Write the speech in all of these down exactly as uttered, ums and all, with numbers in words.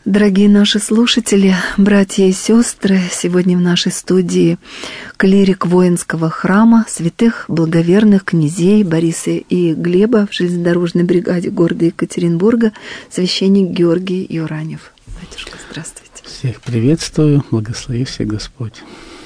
Дорогие наши слушатели, братья и сестры, сегодня в нашей студии клирик воинского храма святых благоверных князей Бориса и Глеба в железнодорожной бригаде города Екатеринбурга, священник Георгий Юранев. Батюшка, здравствуйте. Всех приветствую, благослови всех Господь.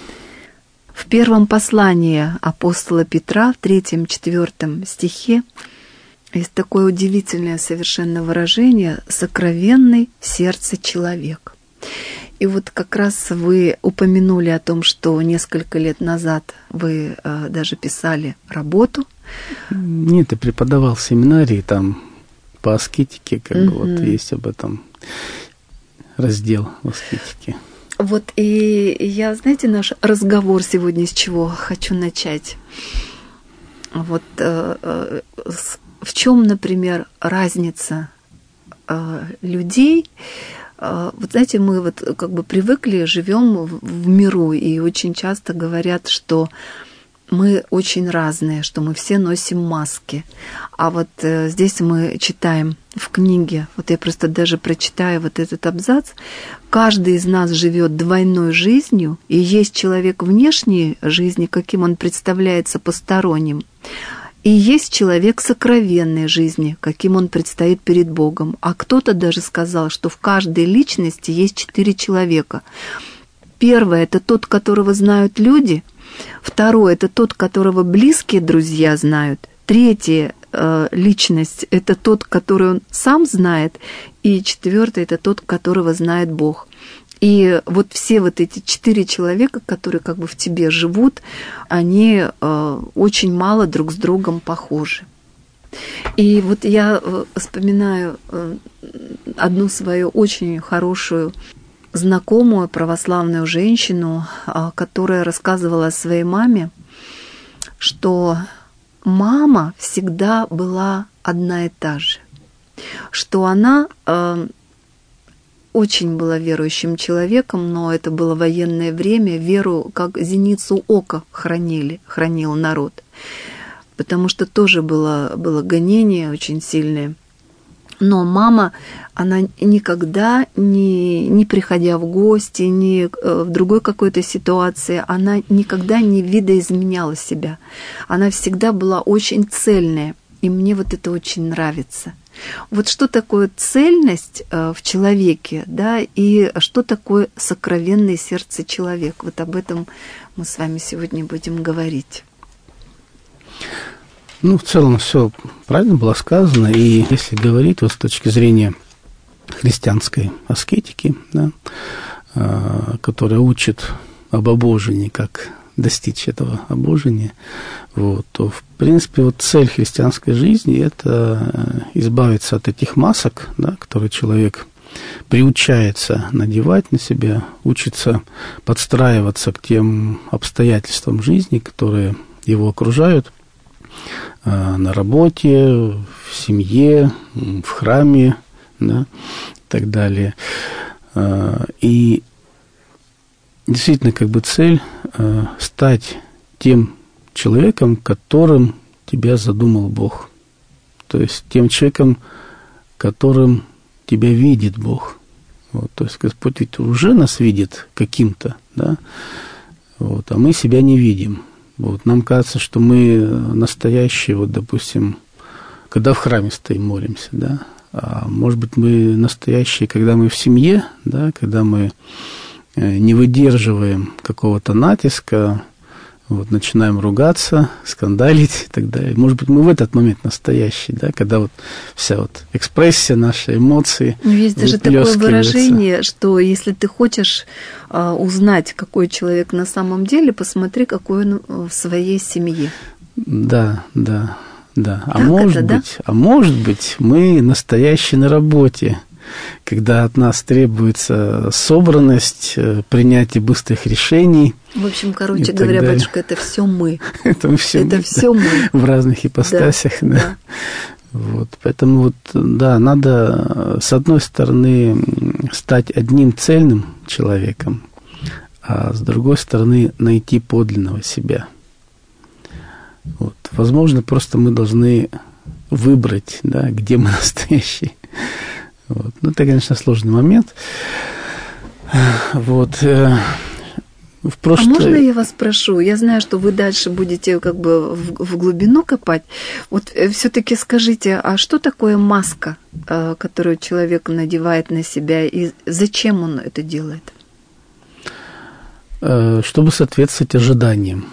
В первом послании апостола Петра, в третьем-четвертом стихе, есть такое удивительное совершенно выражение «сокровенный в сердце человек». И вот как раз вы упомянули о том, что несколько лет назад вы э, даже писали работу. Нет, я преподавал в семинарии, там по аскетике, как mm-hmm. бы вот есть об этом раздел в аскетике. Вот и я, знаете, наш разговор сегодня с чего хочу начать. Вот э, э, с В чем, например, разница э, людей? Э, вот знаете, мы вот как бы привыкли, живем в, в миру, и очень часто говорят, что мы очень разные, что мы все носим маски. А вот э, здесь мы читаем в книге, вот я просто даже прочитаю вот этот абзац, каждый из нас живет двойной жизнью, и есть человек внешней жизни, каким он представляется посторонним, и есть человек сокровенной жизни, каким он предстоит перед Богом. А кто-то даже сказал, что в каждой личности есть четыре человека. Первое – это тот, которого знают люди. Второе – это тот, которого близкие друзья знают. Третья э, личность – это тот, который он сам знает. И четвертое – это тот, которого знает Бог. И вот все вот эти четыре человека, которые как бы в тебе живут, они э, очень мало друг с другом похожи. И вот я э, вспоминаю э, одну свою очень хорошую знакомую православную женщину, э, которая рассказывала о своей маме, что мама всегда была одна и та же, что она... Э, очень была верующим человеком, но это было военное время, веру как зеницу ока хранили, хранил народ, потому что тоже было, было гонение очень сильное. Но мама, она никогда, не, не приходя в гости, ни в другой какой-то ситуации, она никогда не видоизменяла себя. Она всегда была очень цельная, и мне вот это очень нравится. Вот что такое цельность в человеке, да, и что такое сокровенное сердце человека. Вот об этом мы с вами сегодня будем говорить. Ну, в целом все правильно было сказано, и если говорить вот с точки зрения христианской аскетики, да, которая учит об обожении, как достичь этого обожения, вот, то, в принципе, вот цель христианской жизни – это избавиться от этих масок, да, которые человек приучается надевать на себя, учится подстраиваться к тем обстоятельствам жизни, которые его окружают, э, на работе, в семье, в храме, да, и так далее. Э, и действительно, как бы цель э, стать тем человеком, которым тебя задумал Бог. То есть тем человеком, которым тебя видит Бог. Вот, то есть Господь ведь уже нас видит каким-то, да, вот, а мы себя не видим. Вот, нам кажется, что мы настоящие, вот, допустим, когда в храме стоим, молимся, да, а может быть, мы настоящие, когда мы в семье, да, когда мы не выдерживаем какого-то натиска, вот, начинаем ругаться, скандалить и так далее. Может быть, мы в этот момент настоящие, да, когда вот вся вот экспрессия, наши эмоции. Есть даже такое выражение, что если ты хочешь а, узнать, какой человек на самом деле, посмотри, какой он в своей семье. Да, да, да. А так может это, быть, да? а может быть, мы настоящие на работе, когда от нас требуется собранность, принятие быстрых решений. В общем, короче говоря, далее. Батюшка, это все мы. Это все это мы, все да, мы. В разных ипостасях. Да, да. Да. Вот, поэтому вот, да, надо, с одной стороны, стать одним цельным человеком, а с другой стороны, найти подлинного себя. Вот. Возможно, просто мы должны выбрать, да, где мы настоящие. Вот. Ну, это, конечно, сложный момент. Вот. В прошлое... А можно я вас спрошу? Я знаю, что вы дальше будете как бы в, в глубину копать. Вот все-таки скажите, а что такое маска, которую человек надевает на себя, и зачем он это делает? Чтобы соответствовать ожиданиям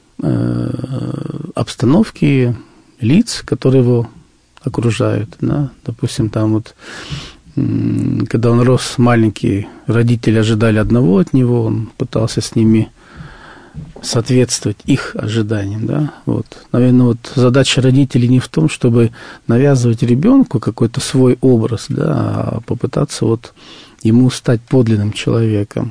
обстановки, лиц, которые его окружают. Да? Допустим, там вот, когда он рос маленький, родители ожидали одного от него, он пытался с ними соответствовать их ожиданиям. Да? Вот. Наверное, вот задача родителей не в том, чтобы навязывать ребенку какой-то свой образ, да, а попытаться вот ему стать подлинным человеком.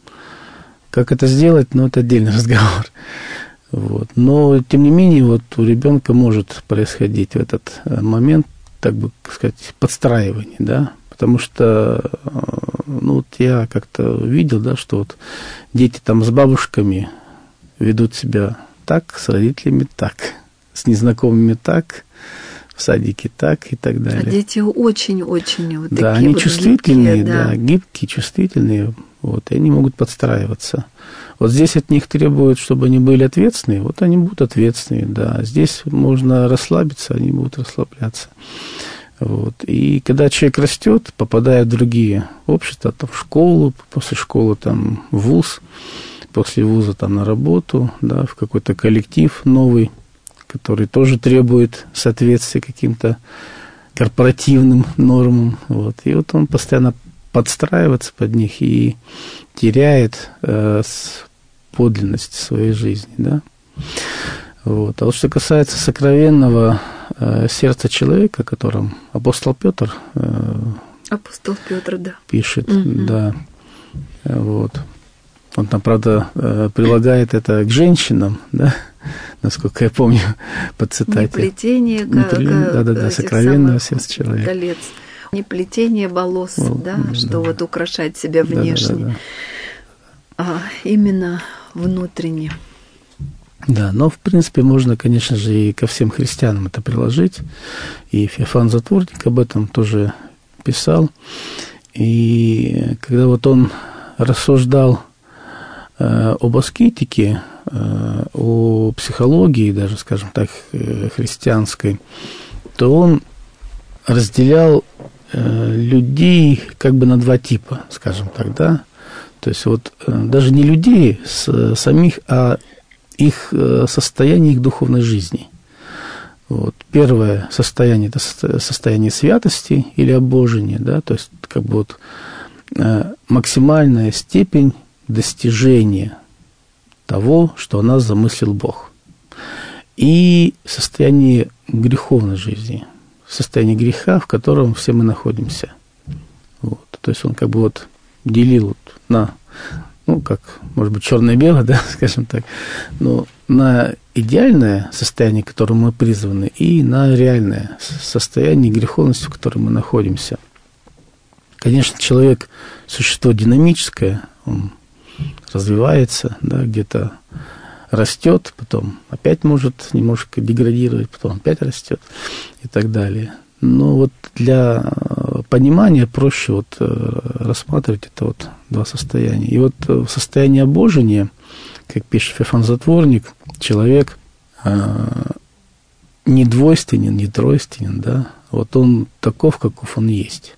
Как это сделать, ну, это отдельный разговор. Вот. Но, тем не менее, вот у ребенка может происходить в этот момент, так бы сказать, подстраивание, да, потому что, ну, вот я как-то видел, да, что вот дети там с бабушками ведут себя так, с родителями так, с незнакомыми так, в садике так и так далее. А дети очень-очень вот да, такие они вот чувствительные, гибкие, да. да, гибкие, чувствительные, вот, и они могут подстраиваться. Вот здесь от них требуют, чтобы они были ответственные, вот они будут ответственные, да. Здесь можно расслабиться, они будут расслабляться. Вот. И когда человек растет, попадая в другие общества, там, в школу, после школы там, в вуз, после вуза там, на работу, да, в какой-то коллектив новый, который тоже требует соответствия каким-то корпоративным нормам. Вот. И вот он постоянно подстраивается под них и теряет э, подлинность своей жизни. Да? Вот. А вот что касается сокровенного э, сердца человека, о котором апостол Петр э, апостол Петр, да. пишет, угу. да, вот. Он там, правда, э, прилагает это к женщинам, да, насколько я помню, по цитате. Не плетение, Не плетение, да, да, да, сокровенного сердца человека. Колец. Не плетение волос, вот, да, да, что да. вот украшать себя внешне, да, да, да, да. а именно внутренне. Да, но, в принципе, можно, конечно же, и ко всем христианам это приложить. И Феофан Затворник об этом тоже писал. И когда вот он рассуждал э, об аскетике, э, о психологии, даже, скажем так, э, христианской, то он разделял э, людей как бы на два типа, скажем так, да. То есть вот э, даже не людей с, самих, а их состояние, их духовной жизни. Вот. Первое состояние – это состояние святости или обожения, да, то есть как бы вот э, максимальная степень достижения того, что о нас замыслил Бог. И состояние греховной жизни, состояние греха, в котором все мы находимся. Вот. То есть он как бы вот делил вот на... ну, как, может быть, черно-белое, да, скажем так, но на идеальное состояние, к которому мы призваны, и на реальное состояние греховности, в котором мы находимся. Конечно, человек – существо динамическое, он развивается, да, где-то растет, потом опять может немножко деградировать, потом опять растет и так далее. Но вот для понимания проще вот рассматривать это вот два состояния. И вот в состоянии обожения, как пишет Феофан Затворник, человек э, не двойственен, не тройственен, да, вот он таков, каков он есть.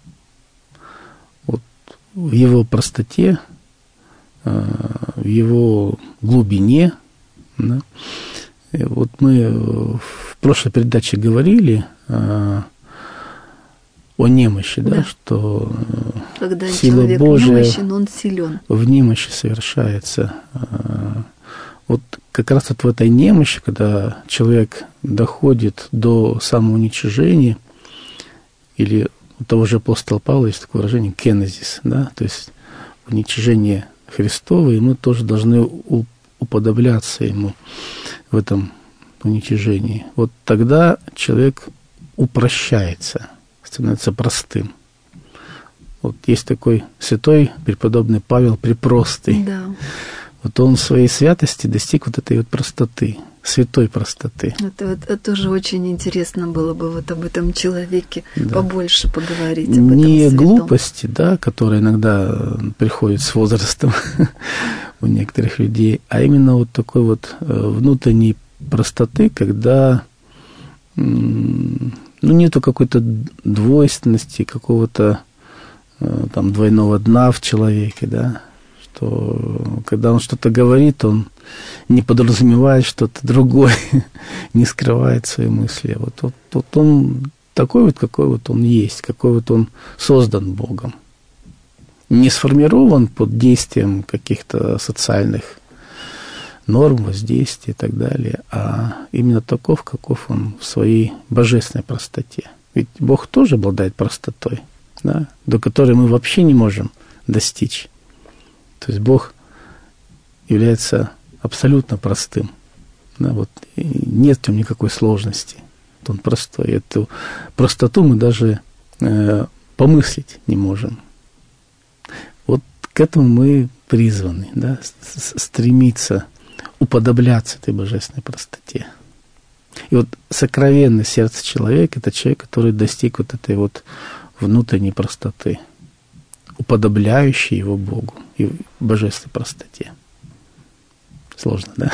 Вот в его простоте, э, в его глубине, да. И вот мы в прошлой передаче говорили э, о немощи, да, да, что когда сила человек Божия немощен, он силен. В немощи совершается. Вот как раз вот в этой немощи, когда человек доходит до самоуничижения, или у того же апостола Павла есть такое выражение «кенезис», да, то есть уничижение Христово, и мы тоже должны уподобляться ему в этом уничижении. Вот тогда человек упрощается, становится простым. Вот есть такой святой преподобный Павел Препростый. Да. Вот он в своей святости достиг вот этой вот простоты, святой простоты. Это, это тоже очень интересно было бы вот об этом человеке да. побольше поговорить. Об Не этом глупости, да, которые иногда приходят с возрастом у некоторых людей, а именно вот такой вот внутренней простоты, когда ну, нету какой-то двойственности, какого-то там двойного дна в человеке, да, что когда он что-то говорит, он не подразумевает что-то другое, не скрывает свои мысли. Вот, вот, вот он такой вот, какой вот он есть, какой вот он создан Богом. Не сформирован под действием каких-то социальных норм, воздействий и так далее, а именно таков, каков он в своей божественной простоте. Ведь Бог тоже обладает простотой, да, до которой мы вообще не можем достичь. То есть Бог является абсолютно простым. Да, вот, нет в нем никакой сложности. Он простой. Эту простоту мы даже э, помыслить не можем. Вот к этому мы призваны, да, стремиться уподобляться этой божественной простоте. И вот сокровенное сердце человека – это человек, который достиг вот этой вот внутренней простоты, уподобляющий его Богу и божественной простоте. Сложно, да?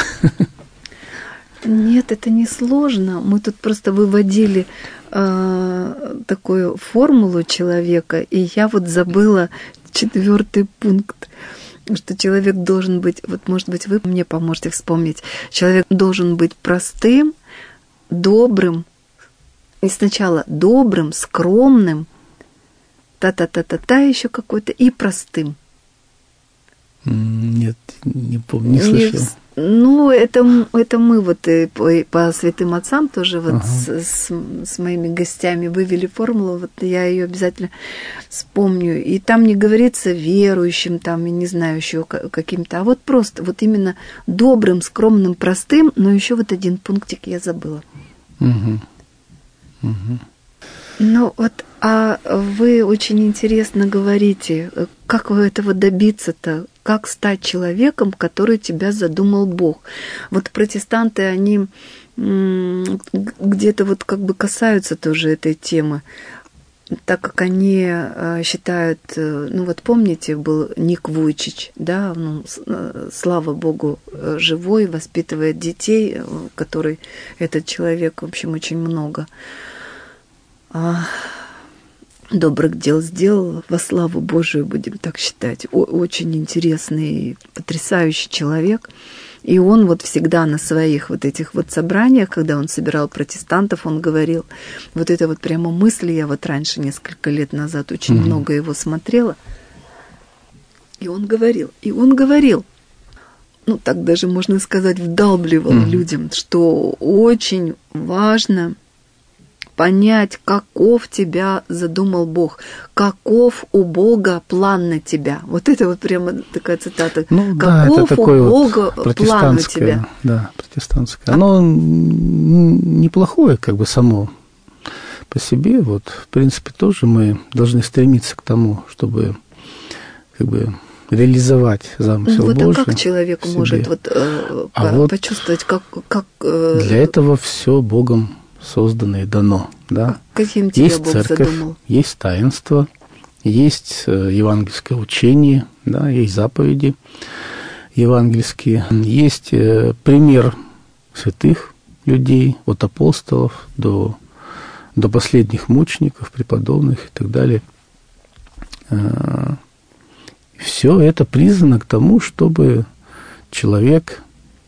Нет, это не сложно. Мы тут просто выводили э, такую формулу человека, и я вот забыла четвертый пункт, что человек должен быть, вот может быть вы мне поможете вспомнить, человек должен быть простым, добрым, и сначала добрым, скромным, та-та-та-та-та еще какой-то, и простым. Нет, не помню, не слышал. Не, ну, это, это мы вот и по, и по святым отцам тоже вот ага. с, с, с моими гостями вывели формулу, вот я ее обязательно вспомню. И там не говорится верующим, там, я не знаю, еще каким-то, а вот просто, вот именно добрым, скромным, простым, но еще вот один пунктик я забыла. Угу. Угу. Ну вот, а вы очень интересно говорите, как вы этого добиться-то, как стать человеком, который тебя задумал Бог. Вот протестанты, они где-то вот как бы касаются тоже этой темы, так как они считают, ну вот помните, был Ник Вуйчич, да, ну, слава Богу, живой, воспитывает детей, который этот человек, в общем, очень много добрых дел сделал, во славу Божию, будем так считать. О- очень интересный, потрясающий человек. И он вот всегда на своих вот этих вот собраниях, когда он собирал протестантов, он говорил, вот это вот прямо мысли, я вот раньше, несколько лет назад, очень mm-hmm. много его смотрела, и он говорил, и он говорил, ну так даже можно сказать, вдалбливал mm-hmm. людям, что очень важно понять, каков тебя задумал Бог, каков у Бога план на тебя. Вот это вот прямо такая цитата. Ну, каков да, у Бога вот план на тебя. Да, протестантское. Оно неплохое, как бы само по себе. Вот, в принципе, тоже мы должны стремиться к тому, чтобы как бы реализовать замысел вот, Божий. А как человек может вот, э, а по- вот почувствовать, как... как э, для этого все Богом создано и дано, да. Каким тебя есть Бог церковь, задумал? Есть таинство, есть евангельское учение, да, есть заповеди евангельские, есть пример святых людей, от апостолов до, до последних мучеников, преподобных и так далее. Все это призвано к тому, чтобы человек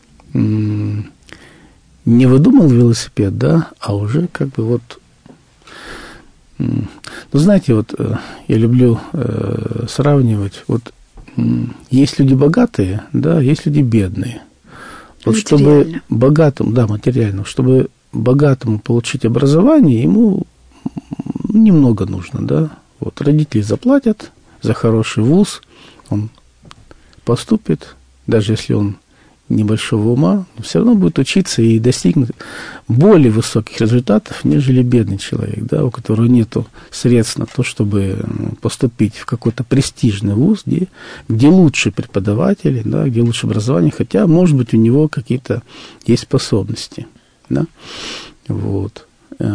не выдумал велосипед, да, а уже как бы вот... Ну, знаете, вот я люблю э, сравнивать, вот есть люди богатые, да, есть люди бедные. Вот чтобы богатому, да, материально, чтобы богатому получить образование, ему немного нужно, да. Вот родители заплатят за хороший вуз, он поступит, даже если он небольшого ума, но все равно будет учиться и достигнуть более высоких результатов, нежели бедный человек, да, у которого нет средств на то, чтобы поступить в какой-то престижный вуз, где, где лучшие преподаватели, да, где лучше образование, хотя, может быть, у него какие-то есть способности. Да? Вот.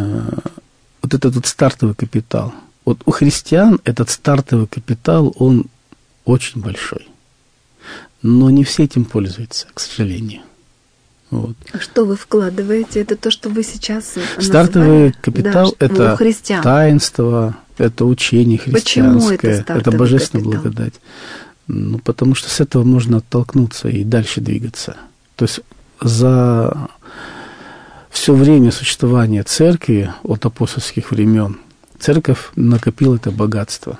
Вот этот вот стартовый капитал. Вот у христиан этот стартовый капитал, он очень большой. Но не все этим пользуются, к сожалению. Вот. Что вы вкладываете? Это то, что вы сейчас стартовый назвали? Капитал, да, это таинство, это учение христианское, Почему это, это божественная капитал? Благодать. Ну, потому что с этого можно оттолкнуться и дальше двигаться. То есть за все время существования церкви от апостольских времен церковь накопила это богатство.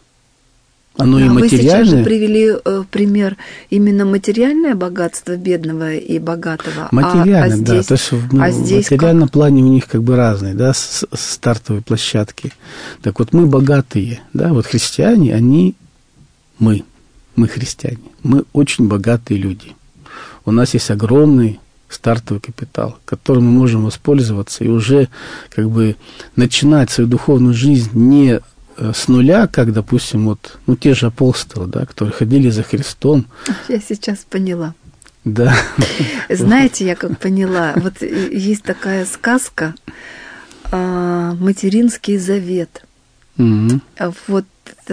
Оно да, и материальное. Вы сейчас же привели э, пример именно материальное богатство бедного и богатого. Материально, а, а здесь, да. То есть ну, а в здесь материальном как? плане у них как бы разные, да, с, с стартовой площадки. Так вот, мы богатые, да, вот христиане, они, мы, мы христиане, мы очень богатые люди. У нас есть огромный стартовый капитал, которым мы можем воспользоваться и уже как бы начинать свою духовную жизнь не с нуля, как, допустим, вот, ну, те же апостолы, да, которые ходили за Христом. Я сейчас поняла. Да. Знаете, я как поняла, вот есть такая сказка «Материнский завет». Угу. Вот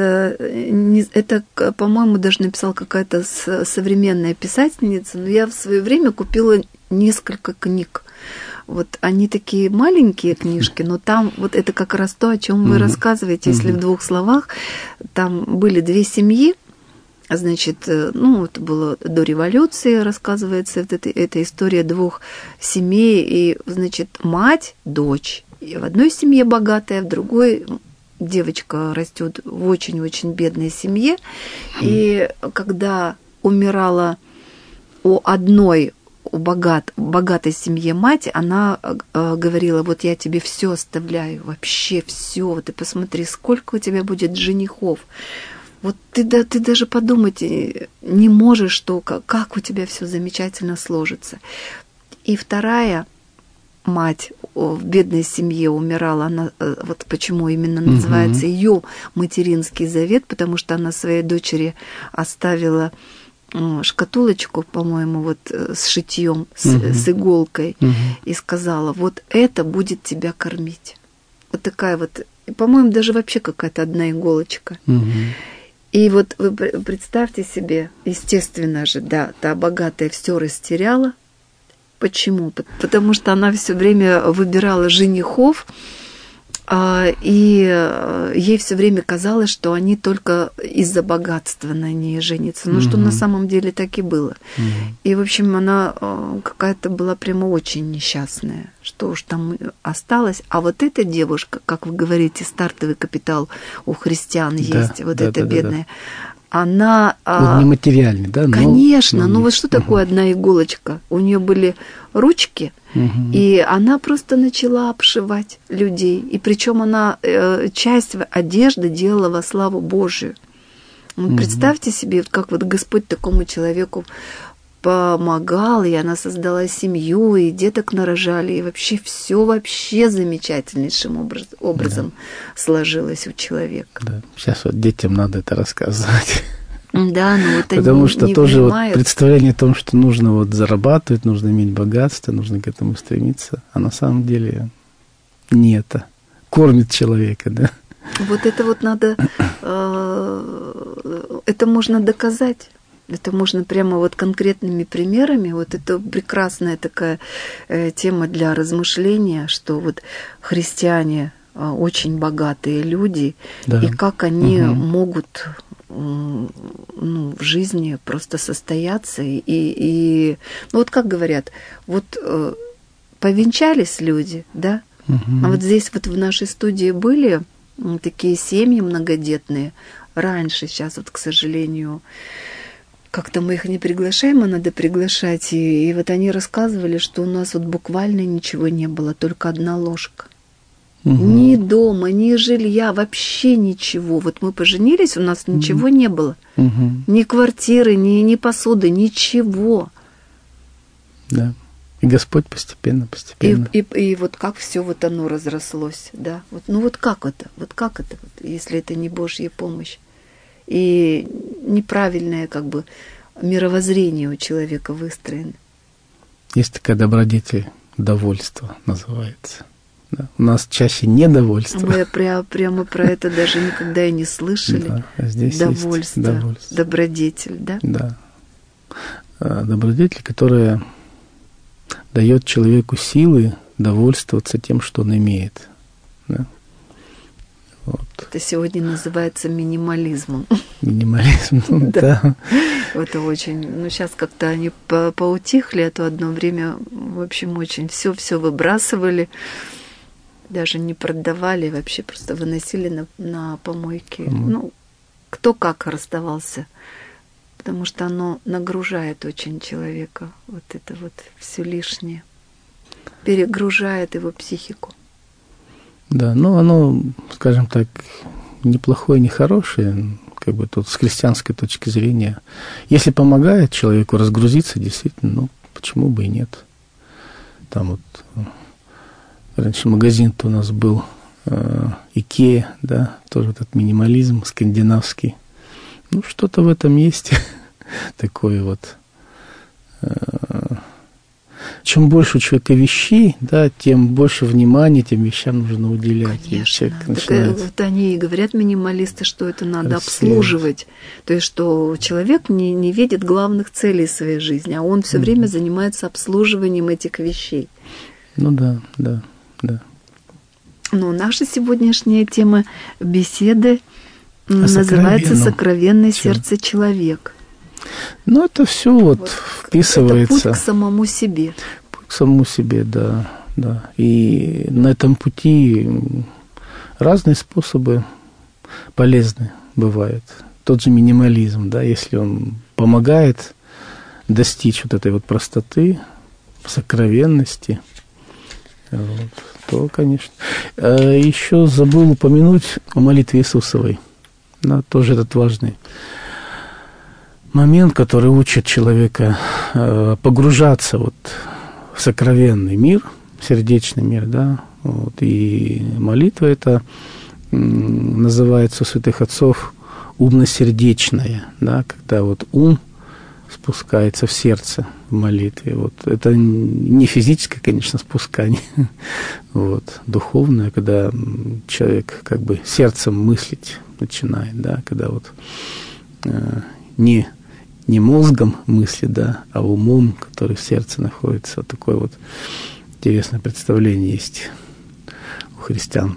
это, по-моему, даже написала какая-то современная писательница, но я в свое время купила несколько книг. Вот они такие маленькие книжки, но там вот это как раз то, о чем вы mm-hmm. рассказываете, если mm-hmm. в двух словах. Там были две семьи, значит, ну, это было до революции, рассказывается, вот это, это история двух семей, и, значит, мать, дочь. И в одной семье богатая, в другой девочка растет в очень-очень бедной семье. Mm-hmm. И когда умирала у одной у богат, богатой семье мать, она э, говорила, вот я тебе все оставляю, вообще все, вот ты посмотри, сколько у тебя будет женихов. Вот ты, да, ты даже подумать не можешь, что, как, как у тебя все замечательно сложится. И вторая мать в бедной семье умирала, она, вот почему именно называется угу. ее материнский завет, потому что она своей дочери оставила шкатулочку, по-моему, вот с шитьем, с, uh-huh. с иголкой, uh-huh. и сказала, вот это будет тебя кормить. Вот такая вот, по-моему, даже вообще какая-то одна иголочка. Uh-huh. И вот вы представьте себе, естественно же, да, та богатая все растеряла. Почему? Потому что она все время выбирала женихов, и ей все время казалось, что они только из-за богатства на ней женятся. Но mm-hmm. что на самом деле так и было. Mm-hmm. И, в общем, она какая-то была прямо очень несчастная, что уж там осталось. А вот эта девушка, как вы говорите, стартовый капитал у христиан да, есть, вот да, эта да, бедная, да, да. она... Вот нематериальный, да? Но... Конечно, но... ну вот что uh-huh. такое одна иголочка? У нее были ручки, uh-huh. и она просто начала обшивать людей. И причем она э, часть одежды делала во славу Божию. Вот uh-huh. Представьте себе, как вот Господь такому человеку помогал, и она создала семью, и деток нарожали, и вообще все вообще замечательнейшим образ, образом да. сложилось у человека. Да. Сейчас вот детям надо это рассказывать. Да, ну вот Потому они что не тоже понимают. Вот представление о том, что нужно вот зарабатывать, нужно иметь богатство, нужно к этому стремиться, а на самом деле не это. Кормит человека, да. Вот это вот надо, э, это можно доказать. Это можно прямо вот конкретными примерами. Вот это прекрасная такая э, тема для размышления, что вот христиане э, очень богатые люди, да. И как они угу. могут э, ну, в жизни просто состояться. И, и ну, вот как говорят, вот э, повенчались люди, да? Угу. А вот здесь вот в нашей студии были э, такие семьи многодетные. Раньше, сейчас вот, к сожалению... Как-то мы их не приглашаем, а надо приглашать. И, и вот они рассказывали, что у нас вот буквально ничего не было, только одна ложка. Угу. Ни дома, ни жилья, вообще ничего. Вот мы поженились, у нас угу. ничего не было. Угу. Ни квартиры, ни, ни посуды, ничего. Да. И Господь постепенно, постепенно. И, и, и вот как все вот оно разрослось, да. Вот, ну вот как это, вот как это, вот, если это не Божья помощь и неправильное как бы мировоззрение у человека выстроено. Есть такая добродетель, довольство называется. Да. У нас чаще недовольство. Мы пря- прямо про это даже никогда и не слышали. Да, а здесь довольство, есть довольство, добродетель, да? Да. Добродетель, которая дает человеку силы довольствоваться тем, что он имеет. Да. Вот. Это сегодня называется минимализмом. Минимализм, да. Это очень, ну сейчас как-то они поутихли, а то одно время, в общем, очень все-все выбрасывали, даже не продавали, вообще просто выносили на, на помойки. Mm. Ну, кто как расставался, потому что оно нагружает очень человека, вот это вот все лишнее, перегружает его психику. Да, ну оно, скажем так, неплохое, не хорошее, как бы тут с христианской точки зрения. Если помогает человеку разгрузиться, действительно, ну, почему бы и нет. Там вот раньше магазин-то у нас был э, Икеа, да, тоже этот минимализм скандинавский. Ну, что-то в этом есть такое вот. Э, чем больше у человека вещей, да, тем больше внимания тем вещам нужно уделять. Конечно. Так, начинает... Вот они и говорят, минималисты, что это надо обслуживать. То есть, что человек не, не видит главных целей своей жизни, а он все mm-hmm. время занимается обслуживанием этих вещей. Ну да, да, да. Но наша сегодняшняя тема беседы а называется «Сокровенное Чем? сердце человек». Ну, это все вот, вот вписывается. Это путь к самому себе. Путь к самому себе, да, да. И на этом пути разные способы полезны бывают. Тот же минимализм, да, если он помогает достичь вот этой вот простоты, сокровенности, вот, то, конечно. А еще забыл упомянуть о молитве Иисусовой. Да, тоже этот важный момент, который учит человека э, погружаться вот в сокровенный мир, сердечный мир, да, вот, и молитва эта м, называется у святых отцов умно-сердечная, да, когда вот ум спускается в сердце в молитве. Вот. Это не физическое, конечно, спускание, вот, духовное, когда человек как бы сердцем мыслить начинает, да, когда вот э, не не мозгом мысли, да, а умом, который в сердце находится. Вот такое вот интересное представление есть у христиан.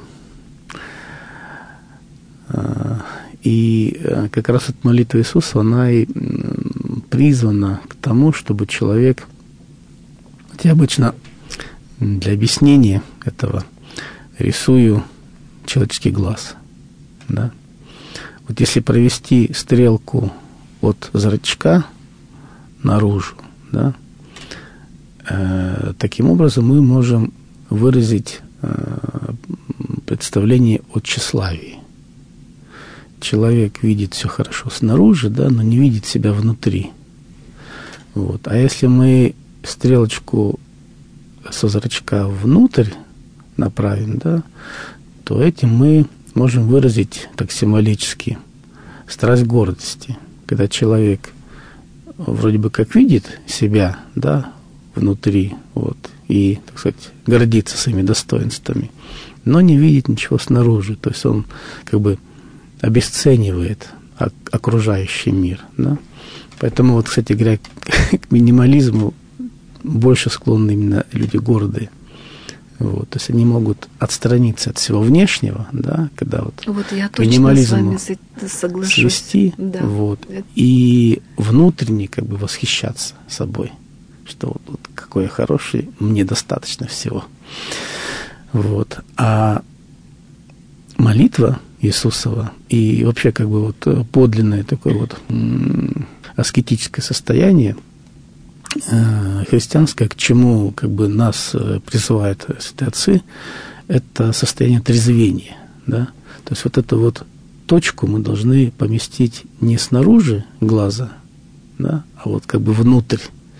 И как раз эта молитва Иисуса, она и призвана к тому, чтобы человек, я обычно для объяснения этого рисую человеческий глаз, да. Вот если провести стрелку от зрачка наружу, да, э, таким образом мы можем выразить э, представление о тщеславии. Человек видит все хорошо снаружи, да, но не видит себя внутри. Вот. А если мы стрелочку со зрачка внутрь направим, да, то этим мы можем выразить так символически страсть гордости. Когда человек вроде бы как видит себя, да, внутри, вот, и, так сказать, гордится своими достоинствами, но не видит ничего снаружи, то есть он как бы обесценивает окружающий мир, да. Поэтому вот, кстати говоря, к минимализму больше склонны именно люди гордые. Вот, то есть они могут отстраниться от всего внешнего, да, когда вот, вот я к минимализму с вами соглашусь. Свести, да. Вот, Это... и внутренне как бы восхищаться собой, что вот, вот какой я хороший, мне достаточно всего. Вот. А молитва Иисусова и вообще как бы вот подлинное такое вот м- аскетическое состояние христианское, к чему как бы нас призывают святые отцы, это состояние трезвения, да? То есть вот эту вот точку мы должны поместить не снаружи глаза, да, а вот как бы внутрь,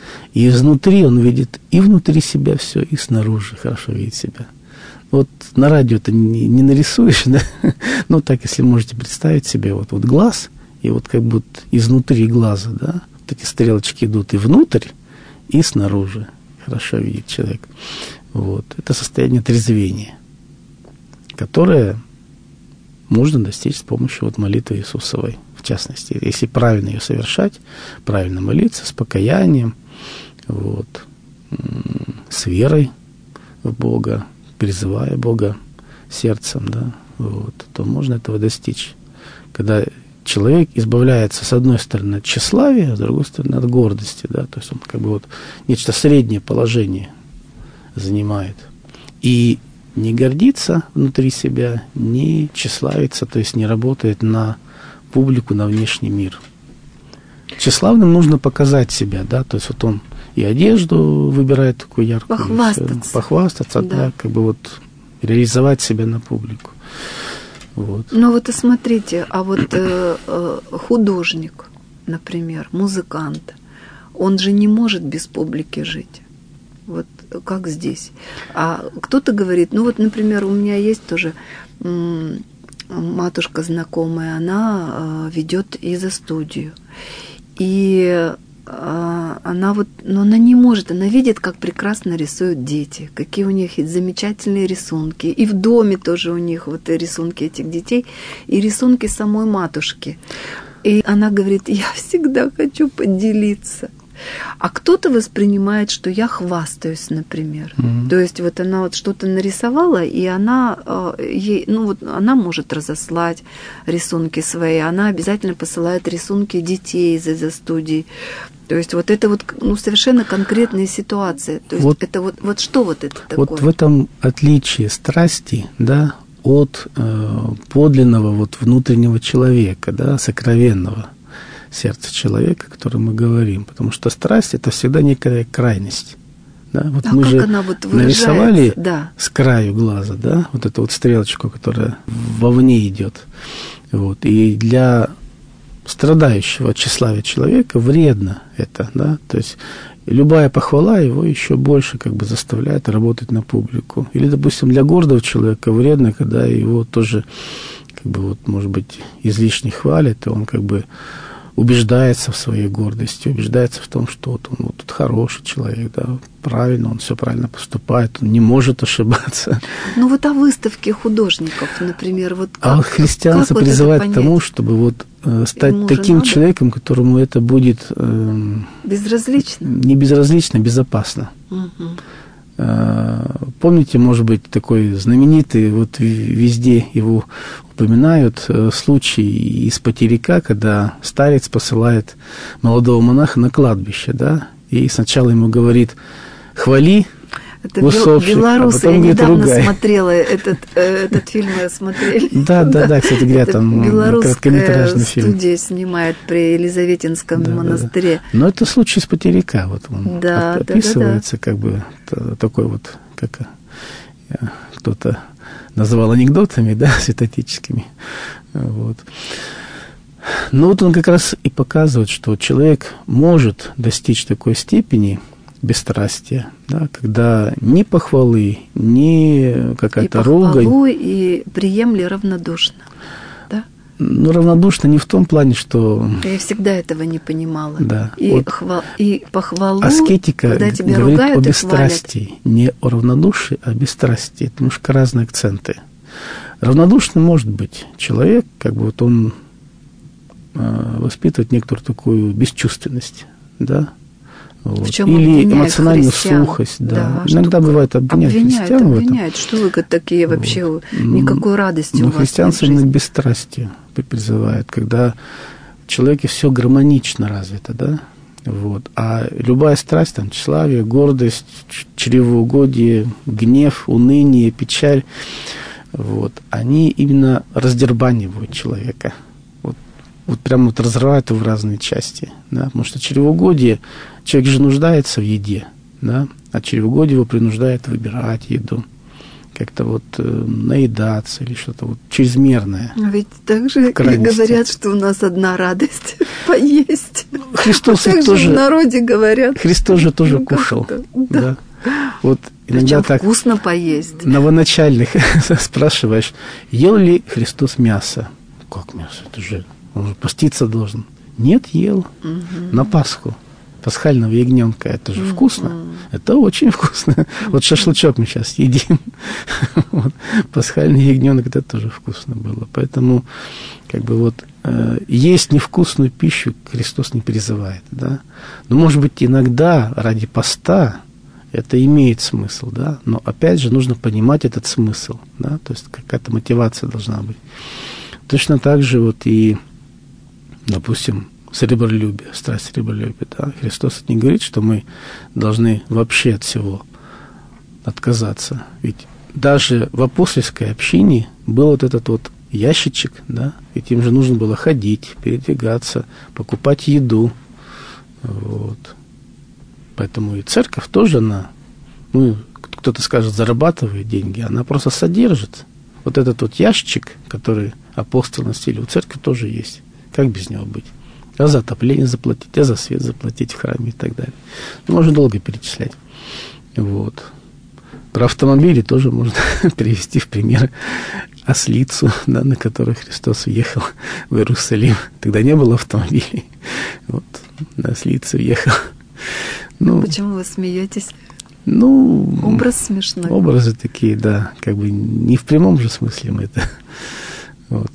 И изнутри он видит и внутри себя все, и снаружи хорошо видит себя. Вот на радио это не, не нарисуешь, да? Ну, так, если можете представить себе, вот, вот глаз, и вот как будто изнутри глаза, да, вот эти стрелочки идут и внутрь, и снаружи. Хорошо видит человек. Вот. Это состояние трезвения, которое можно достичь с помощью вот молитвы Иисусовой, в частности. Если правильно ее совершать, правильно молиться, с покаянием, вот, с верой в Бога, призывая Бога сердцем, да, вот, то можно этого достичь. Когда человек избавляется, с одной стороны, от тщеславия, а с другой стороны, от гордости, да, то есть он как бы вот нечто среднее положение занимает. И не гордится внутри себя, не тщеславится, то есть не работает на публику, на внешний мир. Тщеславным нужно показать себя, да, то есть вот он и одежду выбирает такую яркую. Похвастаться. Похвастаться, да. да, как бы вот реализовать себя на публику. Вот. Ну вот и смотрите, а вот э, э, художник, например, музыкант, он же не может без публики жить. Вот как здесь. А кто-то говорит, ну вот, например, у меня есть тоже м- матушка знакомая, она э, ведет изо-студию. И она вот, но она не может, она видит, как прекрасно рисуют дети, какие у них есть замечательные рисунки, и в доме тоже у них вот рисунки этих детей, и рисунки самой матушки. И она говорит, я всегда хочу поделиться. А кто-то воспринимает, что я хвастаюсь, например. Mm-hmm. То есть вот она вот что-то нарисовала, и она, ей, ну вот она может разослать рисунки свои, она обязательно посылает рисунки детей из из студии. То есть вот это вот ну, совершенно конкретная ситуация. То есть вот, это вот, вот что вот это такое? Вот в этом отличие страсти, да, от э, подлинного вот внутреннего человека, да, сокровенного сердца человека, о котором мы говорим. Потому что страсть – это всегда некая крайность. Да? Вот а мы как же она вот нарисовали да. с краю глаза, да, вот эту вот стрелочку, которая вовне идет. Вот. И для страдающего от тщеславия человека вредно это, да, то есть любая похвала его еще больше как бы заставляет работать на публику. Или, допустим, для гордого человека вредно, когда его тоже, как бы вот, может быть, излишне хвалят, и он как бы убеждается в своей гордости, убеждается в том, что вот он вот тут хороший человек, да, правильно, он все правильно поступает, он не может ошибаться. Ну вот о выставке художников, например, вот как, а христианство как призывает вот к тому, чтобы вот э, стать Ему таким человеком, которому это будет э, безразлично, не безразлично, безопасно. Угу. Помните, может быть, такой знаменитый, вот везде его упоминают, случай из Потеряка, когда старец посылает молодого монаха на кладбище, да, и сначала ему говорит: хвали это усопших, белорусы, а потом я говорит, недавно ругай. смотрела этот, этот фильм, смотрели. Да, да, да, кстати говоря, там короткометражный фильм. Студия снимает при Елизаветинском да, монастыре. Да, да. Но это случай из Потеряка, вот он да, описывается, да, да, да. как бы такой вот, как кто-то называл анекдотами, да, святотеческими. Вот. Но вот он как раз и показывает, что человек может достичь такой степени бесстрастия, да, когда ни похвалы, ни какая-то ругань. И похвалу, и приемли равнодушно. Да? Ну, равнодушно не в том плане, что... Я всегда этого не понимала. Да. И, вот хвал... и похвалу, аскетика когда тебя говорит ругают о и бесстрастии, хвалят. Не о равнодушии, а о бесстрастии. Это немножко разные акценты. Равнодушным может быть человек, как бы вот он э, воспитывает некоторую такую бесчувственность, да, вот. В чем или эмоциональную христиан. Сухость, да. да Иногда бывает обвиняют, обвиняют христиан обвиняют, что вы такие вот. вообще, никакой радости Но у вас христианство нет в именно к бесстрастию призывает, когда в человеке все гармонично развито, да, вот. А любая страсть, там, тщеславие, гордость, чревоугодие, гнев, уныние, печаль, вот, они именно раздербанивают человека. Вот прямо вот разрывают его в разные части, да, потому что чревоугодие, человек же нуждается в еде, да, а чревоугодие его принуждает выбирать еду, как-то вот э, наедаться или что-то вот чрезмерное. А ведь также говорят, что у нас одна радость – поесть. Христос так же тоже... в народе говорят. Христос же тоже Ну, кушал. Да. Да. Вот иногда так вкусно поесть. Новоначальных спрашиваешь, ел ли Христос мясо? Как мясо? Это же, он же поститься должен. Нет, ел. Угу. На Пасху. Пасхального ягненка. Это же угу. вкусно. Это очень вкусно. Угу. Вот шашлычок мы сейчас едим. Вот. Пасхальный ягненок, это тоже вкусно было. Поэтому, как бы вот, э, есть невкусную пищу Христос не призывает. Да? Но, может быть, иногда ради поста это имеет смысл, да, но опять же нужно понимать этот смысл, да, то есть какая-то мотивация должна быть. Точно так же вот и, допустим, сребролюбие, страсть сребролюбия, да, Христос не говорит, что мы должны вообще от всего отказаться, ведь даже в апостольской общине был вот этот вот ящичек, да, ведь им же нужно было ходить, передвигаться, покупать еду, вот. Поэтому и церковь тоже, она, ну, кто-то скажет, зарабатывает деньги, она просто содержит. Вот этот вот ящик, который апостол носили, у церкви тоже есть. Как без него быть? А за отопление заплатить, а за свет заплатить в храме и так далее. Ну, можно долго перечислять. Вот. Про автомобили тоже можно привести в пример ослицу, да, на которой Христос уехал в Иерусалим. Тогда не было автомобилей. Вот, на ослице уехал. Ну, почему вы смеетесь? Ну, образ смешной. Образы такие, да, как бы не в прямом же смысле мы это вот,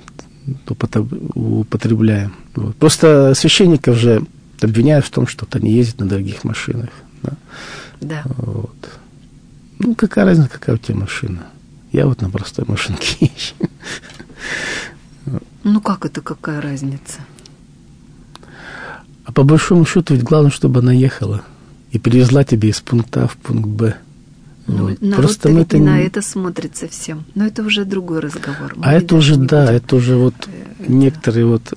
употребляем. Вот. Просто священников же обвиняют в том, что они ездят на дорогих машинах. Да. Да. Вот. Ну, какая разница, какая у тебя машина? Я вот на простой машинке езжу. Ну, как это, какая разница? А по большому счету, ведь главное, чтобы она ехала и привезла тебе из пункта А в пункт Б. Ну, вот. народ Просто мы это не не... на это смотрит совсем. Но это уже другой разговор. Мы а это уже, да, будем... это уже вот это... некоторые вот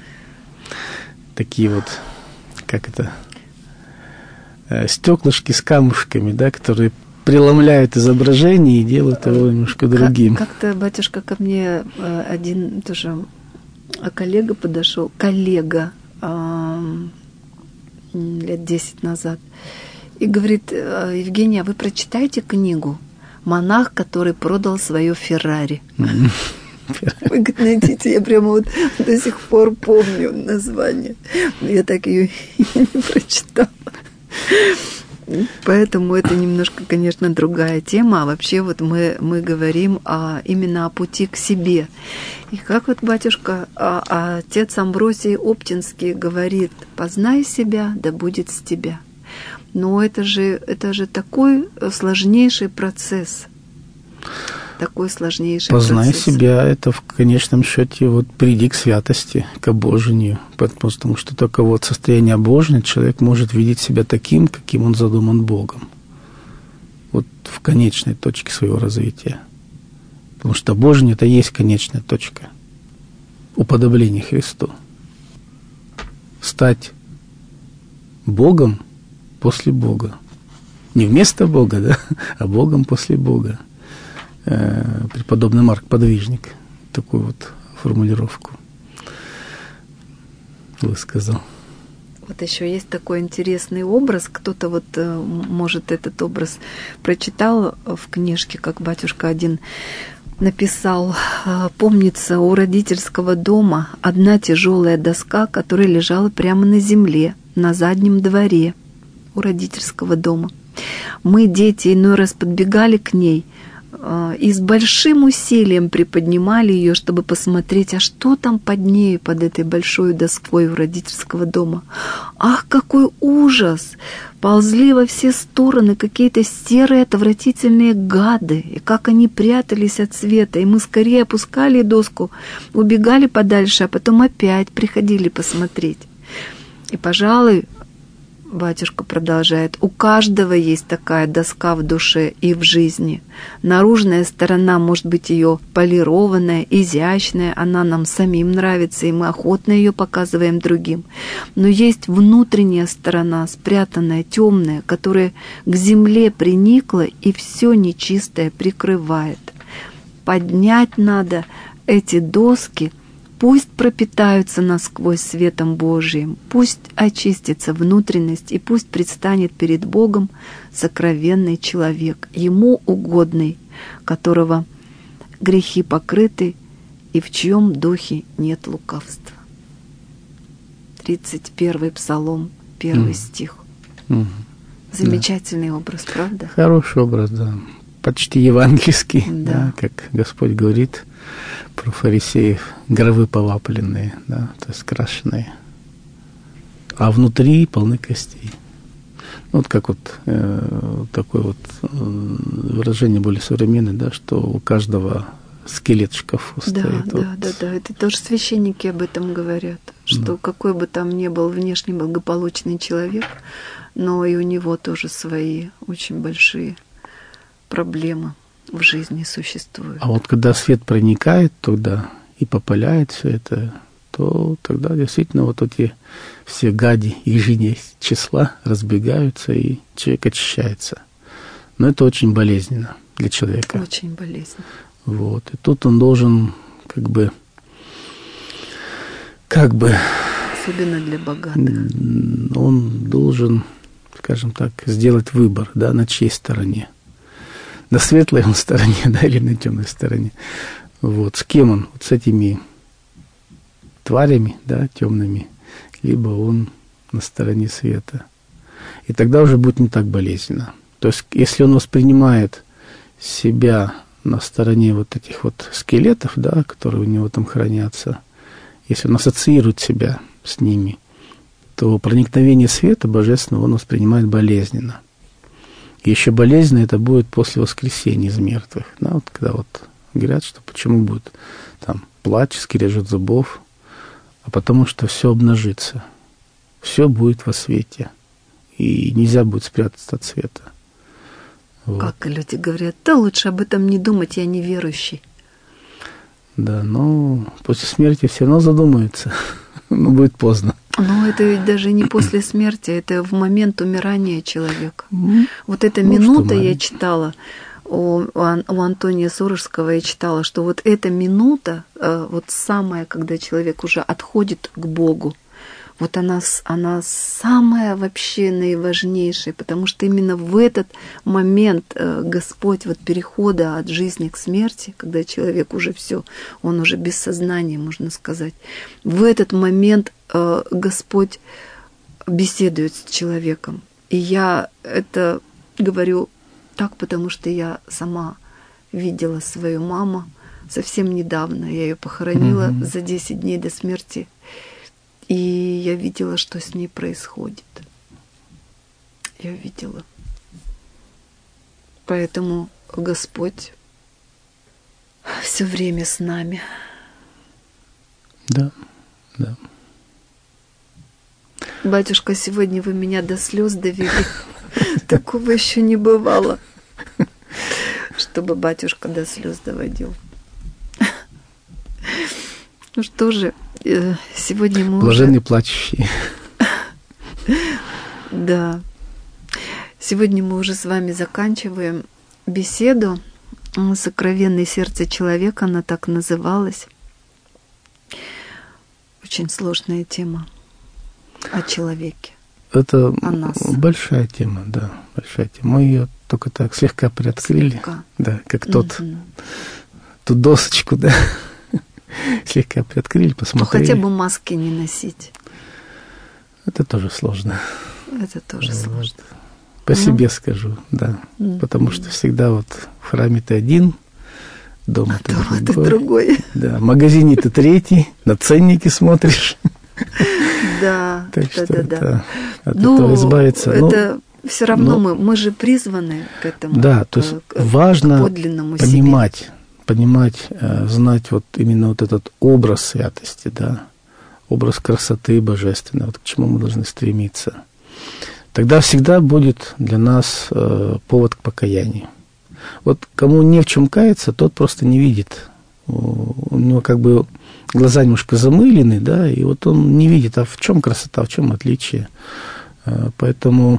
такие вот, как это, стеклышки с камушками, да, которые преломляют изображение и делают его немножко другим. Как- как-то, батюшка, ко мне один тоже коллега подошел, коллега, лет десять назад, и говорит: Евгения, а вы прочитайте книгу «Монах, который продал свое Феррари». Вы, говорит, найдите, я прямо вот до сих пор помню название, но я так ее и не прочитала. Поэтому это немножко, конечно, другая тема. А вообще вот мы, мы говорим о, именно о пути к себе. И как вот батюшка, а, а отец Амвросий Оптинский говорит: познай себя, да будет с тебя. Но это же, это же такой сложнейший процесс. Такой сложнейший Познай процесс. себя, это в конечном счете вот приди к святости, к обожению, потому что только вот состояние обожения человек может видеть себя таким, каким он задуман Богом. Вот в конечной точке своего развития. Потому что обожение — это и есть конечная точка уподобления Христу. Стать Богом после Бога. Не вместо Бога, да, а Богом после Бога. Преподобный Марк Подвижник такую вот формулировку высказал. Вот еще есть такой интересный образ. Кто-то вот, может, этот образ прочитал в книжке, как батюшка один написал: помнится, у родительского дома одна тяжелая доска, которая лежала прямо на земле, на заднем дворе у родительского дома. Мы, дети, иной раз подбегали к ней и с большим усилием приподнимали ее, чтобы посмотреть, а что там под нею, под этой большой доской у родительского дома. Ах, какой ужас! Ползли во все стороны какие-то серые отвратительные гады, и как они прятались от света, и мы скорее опускали доску, убегали подальше, а потом опять приходили посмотреть. И, пожалуй, батюшка продолжает: у каждого есть такая доска в душе и в жизни. Наружная сторона может быть ее полированная, изящная, она нам самим нравится, и мы охотно ее показываем другим. Но есть внутренняя сторона, спрятанная, темная, которая к земле приникла и все нечистое прикрывает. Поднять надо эти доски, пусть пропитаются насквозь светом Божиим, пусть очистится внутренность, и пусть предстанет перед Богом сокровенный человек, ему угодный, которого грехи покрыты и в чьем духе нет лукавства. тридцать первый Псалом, первый mm. стих. Mm. Замечательный да. образ, правда? Хороший образ, да. Почти евангельский, да. Да, как Господь говорит про фарисеев, головы повапленные, да, то есть крашеные, а внутри полны костей. Вот как вот э, такое вот э, выражение более современное, да, что у каждого скелет в шкафу да, стоит. Да, вот. да, да, это тоже священники об этом говорят, что да. какой бы там ни был внешне благополучный человек, но и у него тоже свои очень большие проблемы в жизни существуют. А вот когда свет проникает туда и попаляет все это, то тогда действительно вот эти все гади ежине числа разбегаются, и человек очищается. Но это очень болезненно для человека. Очень болезненно. Вот. И тут он должен как бы, как бы... Особенно для богатых. Он должен, скажем так, сделать выбор, да, на чьей стороне. На светлой он стороне, да, или на темной стороне. Вот. С кем он? Вот с этими тварями, да, темными, либо он на стороне света. И тогда уже будет не так болезненно. То есть, если он воспринимает себя на стороне вот этих вот скелетов, да, которые у него там хранятся, если он ассоциирует себя с ними, то проникновение света божественного он воспринимает болезненно. И еще болезненно это будет после воскресения из мертвых. Да, вот когда вот говорят, что почему будет там плач, скрежет зубов, а потому что все обнажится, все будет во свете, и нельзя будет спрятаться от света. Вот. Как люди говорят, да лучше об этом не думать, я неверующий. Да, но после смерти все равно задумаются, но будет поздно. Но это ведь даже не после смерти, это в момент умирания человека. Mm. Вот эта ну, минута, я читала, у, у Антония Сурожского я читала, что вот эта минута, вот самая, когда человек уже отходит к Богу, вот она, она самая вообще наиважнейшая, потому что именно в этот момент Господь вот перехода от жизни к смерти, когда человек уже все, он уже без сознания, можно сказать, в этот момент Господь беседует с человеком. И я это говорю так, потому что я сама видела свою маму совсем недавно. Я ее похоронила mm-hmm. за десять дней до смерти. И я видела, что с ней происходит. Я видела. Поэтому Господь все время с нами. Да, да. Батюшка, сегодня вы меня до слез довели. Такого еще не бывало, чтобы батюшка до слез доводил. Ну что же, сегодня мы Блаженные уже... плачущие. Да. Сегодня мы уже с вами заканчиваем беседу «Сокровенное сердце человека», она так называлась. Очень сложная тема о человеке. Это о нас. Большая тема, да, большая тема. Мы ее только так слегка приоткрыли. Слегка. Да, как тот, угу. ту досочку, да. Слегка приоткрыли, посмотрели. Ну, хотя бы маски не носить. Это тоже сложно. Это тоже вот. Сложно. По ну. себе скажу, да. Mm-hmm. Потому что всегда вот в храме ты один, дома а ты дома другой. Ты другой. Да, в магазине ты третий, на ценники смотришь. Да, так да, что да, это, да. от ну, этого избавиться. Это ну, все равно ну, мы, мы же призваны к этому. Да, то есть к, важно к подлинному понимать. себе. понимать, знать вот именно вот этот образ святости, да, образ красоты божественной, вот к чему мы должны стремиться. Тогда всегда будет для нас э, повод к покаянию. Вот кому не в чем каяться, тот просто не видит. У него как бы глаза немножко замылены, да, и вот он не видит, а в чем красота, в чем отличие. Э, поэтому...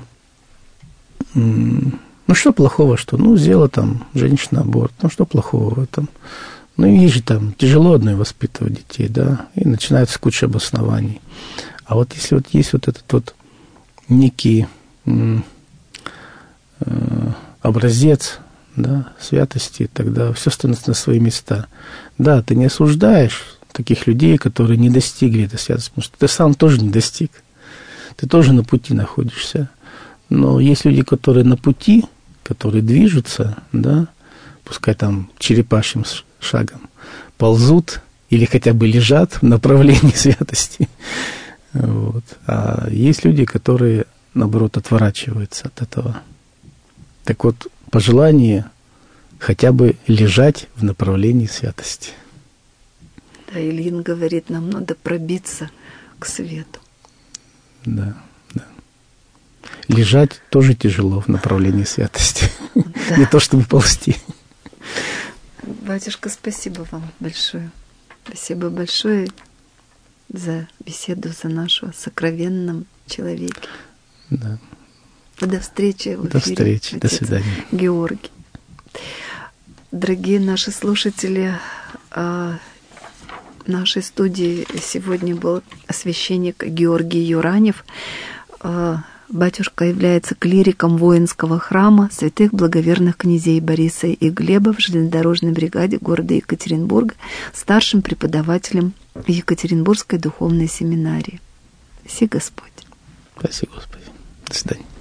М- Ну, что плохого, что? Ну, сделала там женщина аборт. Ну, что плохого в этом? Ну, и же там тяжело одной воспитывать детей, да, и начинается куча обоснований. А вот если вот есть вот этот вот некий м, э, образец, да, святости, тогда все становится на свои места. Да, ты не осуждаешь таких людей, которые не достигли этой святости, потому что ты сам тоже не достиг. Ты тоже на пути находишься. Но есть люди, которые на пути, которые движутся, да, пускай там черепашьим шагом, ползут или хотя бы лежат в направлении святости. Вот. А есть люди, которые, наоборот, отворачиваются от этого. Так вот, пожелание хотя бы лежать в направлении святости. Да, Ильин говорит, нам надо пробиться к свету. Да, да. Лежать тоже тяжело в направлении святости. Да. Не то чтобы ползти. Батюшка, спасибо вам большое. Спасибо большое за беседу, за нашу о сокровенном человеке. Да. До встречи в эфире. До встречи. До свидания. Георгий. Дорогие наши слушатели, в нашей студии сегодня был священник Георгий Юранев. Батюшка является клириком воинского храма святых благоверных князей Бориса и Глеба в железнодорожной бригаде города Екатеринбурга, старшим преподавателем Екатеринбургской духовной семинарии. Спаси Господь. Спаси Господи. До свидания.